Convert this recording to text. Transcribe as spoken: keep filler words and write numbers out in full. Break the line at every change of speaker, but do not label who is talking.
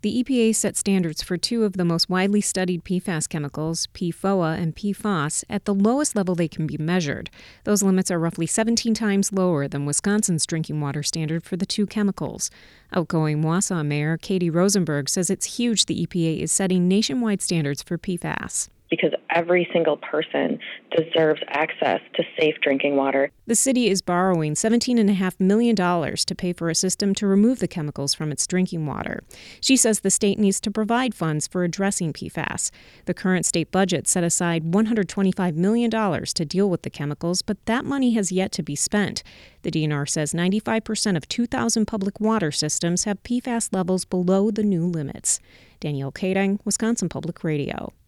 The E P A set standards for two of the most widely studied P FAS chemicals, P F O A and P FOS, at the lowest level they can be measured. Those limits are roughly seventeen times lower than Wisconsin's drinking water standard for the two chemicals. Outgoing Wausau Mayor Katie Rosenberg says it's huge the E P A is setting nationwide standards for P FAS.
Because every single person deserves access to safe drinking water.
The city is borrowing seventeen point five million dollars to pay for a system to remove the chemicals from its drinking water. She says the state needs to provide funds for addressing P FAS. The current state budget set aside one hundred twenty-five million dollars to deal with the chemicals, but that money has yet to be spent. The D N R says ninety-five percent of two thousand public water systems have P FAS levels below the new limits. Danielle Kading, Wisconsin Public Radio.